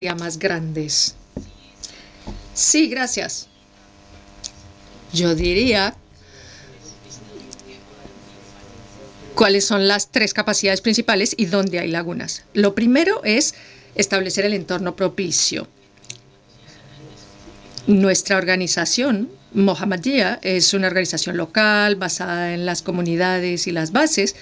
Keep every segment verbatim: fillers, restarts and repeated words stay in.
más grandes. Sí, gracias. Yo diría cuáles son las tres capacidades principales y dónde hay lagunas. Lo primero es establecer el entorno propicio. Nuestra organización, Mohammadiyya, es una organización local basada en las comunidades y las bases.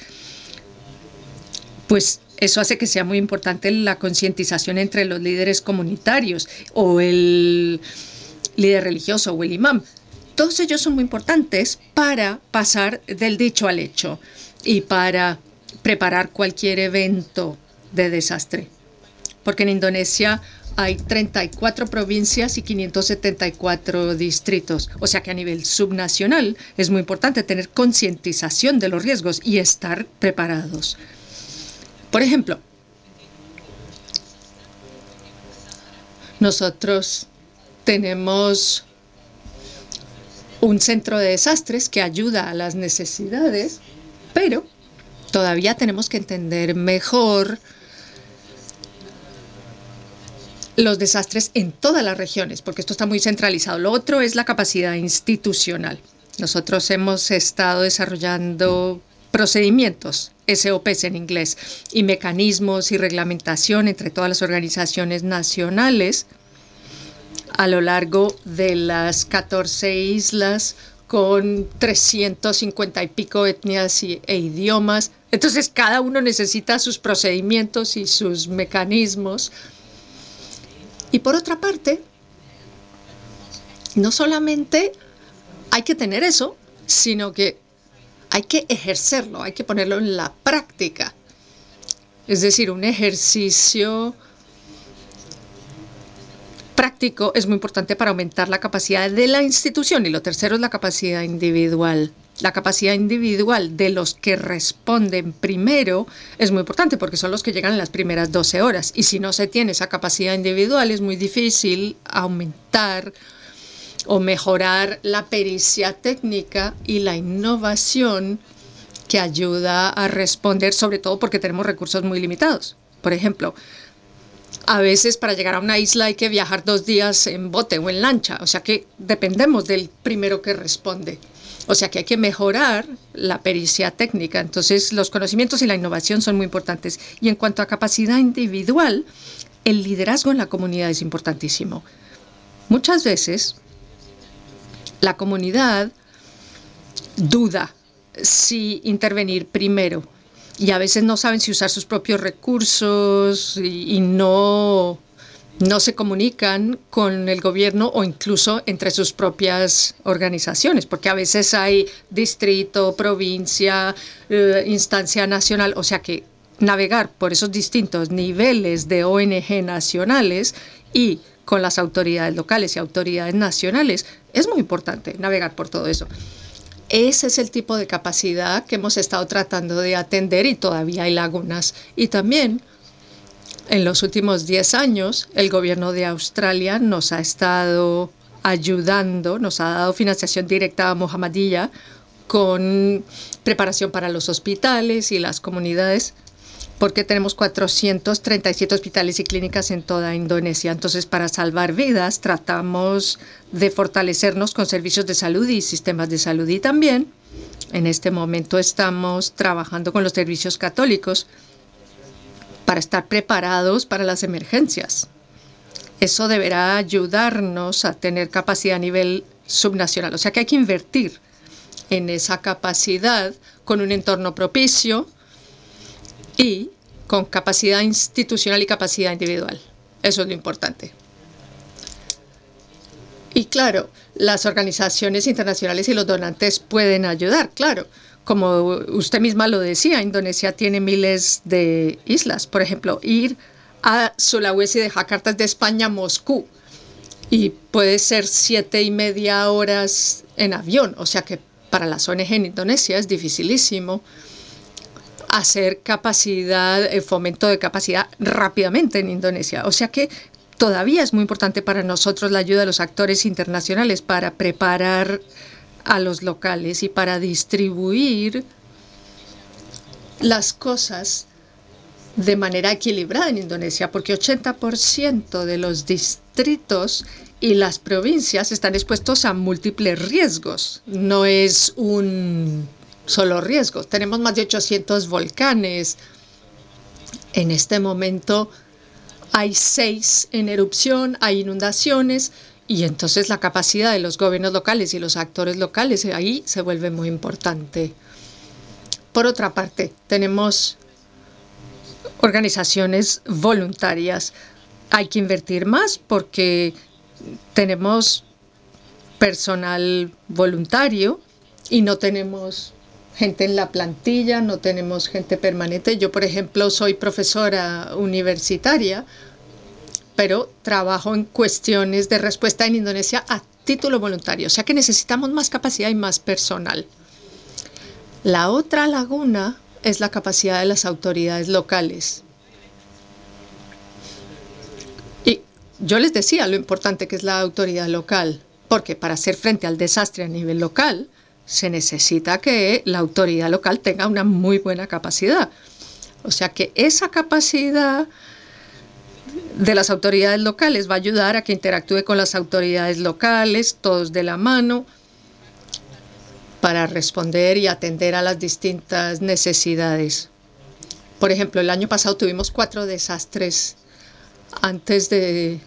Pues eso hace que sea muy importante la concientización entre los líderes comunitarios o el líder religioso o el imam. Todos ellos son muy importantes para pasar del dicho al hecho y para preparar cualquier evento de desastre. Porque en Indonesia hay treinta y cuatro provincias y quinientos setenta y cuatro distritos. O sea que a nivel subnacional es muy importante tener concientización de los riesgos y estar preparados. Por ejemplo, nosotros tenemos un centro de desastres que ayuda a las necesidades, pero todavía tenemos que entender mejor los desastres en todas las regiones, porque esto está muy centralizado. Lo otro es la capacidad institucional. Nosotros hemos estado desarrollando procedimientos, S O Ps en inglés, y mecanismos y reglamentación entre todas las organizaciones nacionales a lo largo de las catorce islas con trescientos cincuenta y pico etnias y, e idiomas. Entonces cada uno necesita sus procedimientos y sus mecanismos. Y por otra parte, no solamente hay que tener eso, sino que hay que ejercerlo, hay que ponerlo en la práctica. Es decir, un ejercicio práctico es muy importante para aumentar la capacidad de la institución. Y lo tercero es la capacidad individual. La capacidad individual de los que responden primero es muy importante porque son los que llegan en las primeras doce horas. Y si no se tiene esa capacidad individual es muy difícil aumentar o mejorar la pericia técnica y la innovación que ayuda a responder, sobre todo porque tenemos recursos muy limitados. Por ejemplo, a veces para llegar a una isla hay que viajar dos días en bote o en lancha, o sea que dependemos del primero que responde. O sea que hay que mejorar la pericia técnica. Entonces los conocimientos y la innovación son muy importantes. Y en cuanto a capacidad individual, el liderazgo en la comunidad es importantísimo. Muchas veces la comunidad duda si intervenir primero y a veces no saben si usar sus propios recursos y, y no, no se comunican con el gobierno o incluso entre sus propias organizaciones, porque a veces hay distrito, provincia, eh, instancia nacional, o sea que navegar por esos distintos niveles de O N G nacionales y con las autoridades locales y autoridades nacionales es muy importante navegar por todo eso. Ese es el tipo de capacidad que hemos estado tratando de atender y todavía hay lagunas. Y también en los últimos diez años el gobierno de Australia nos ha estado ayudando, nos ha dado financiación directa a Mohammadiyya con preparación para los hospitales y las comunidades, porque tenemos cuatrocientos treinta y siete hospitales y clínicas en toda Indonesia. Entonces, para salvar vidas, tratamos de fortalecernos con servicios de salud y sistemas de salud. Y también, en este momento, estamos trabajando con los servicios católicos para estar preparados para las emergencias. Eso deberá ayudarnos a tener capacidad a nivel subnacional. O sea que hay que invertir en esa capacidad con un entorno propicio y con capacidad institucional y capacidad individual. Eso es lo importante. Y claro, las organizaciones internacionales y los donantes pueden ayudar, claro. Como usted misma lo decía, Indonesia tiene miles de islas. Por ejemplo, ir a Sulawesi de Jakarta de España a Moscú y puede ser siete y media horas en avión. O sea que para las O N G en Indonesia es dificilísimo hacer capacidad, el fomento de capacidad rápidamente en Indonesia. O sea que todavía es muy importante para nosotros la ayuda de los actores internacionales para preparar a los locales y para distribuir las cosas de manera equilibrada en Indonesia, porque ochenta por ciento de los distritos y las provincias están expuestos a múltiples riesgos. No es un solo riesgo. Tenemos más de ochocientos volcanes. En este momento hay seis en erupción, hay inundaciones, y entonces la capacidad de los gobiernos locales y los actores locales ahí se vuelve muy importante. Por otra parte, tenemos organizaciones voluntarias. Hay que invertir más porque tenemos personal voluntario y no tenemos gente en la plantilla, no tenemos gente permanente. Yo, por ejemplo, soy profesora universitaria, pero trabajo en cuestiones de respuesta en Indonesia a título voluntario. O sea que necesitamos más capacidad y más personal. La otra laguna es la capacidad de las autoridades locales. Y yo les decía lo importante que es la autoridad local, porque para hacer frente al desastre a nivel local se necesita que la autoridad local tenga una muy buena capacidad. O sea que esa capacidad de las autoridades locales va a ayudar a que interactúe con las autoridades locales, todos de la mano, para responder y atender a las distintas necesidades. Por ejemplo, el año pasado tuvimos cuatro desastres antes de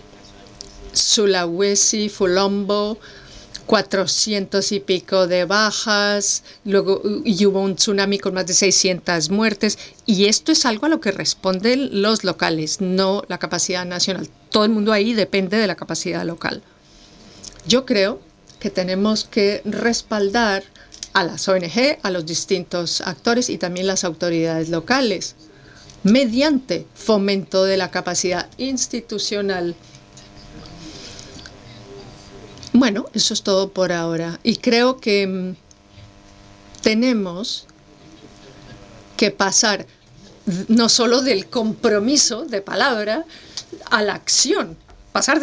Sulawesi, Fulombo, cuatrocientos y pico de bajas, luego y hubo un tsunami con más de seiscientas muertes, y esto es algo a lo que responden los locales, no la capacidad nacional. Todo el mundo ahí depende de la capacidad local. Yo creo que tenemos que respaldar a las O N G, a los distintos actores y también las autoridades locales, mediante fomento de la capacidad institucional. Bueno, eso es todo por ahora. Y creo que mmm, tenemos que pasar no solo del compromiso de palabra a la acción, pasar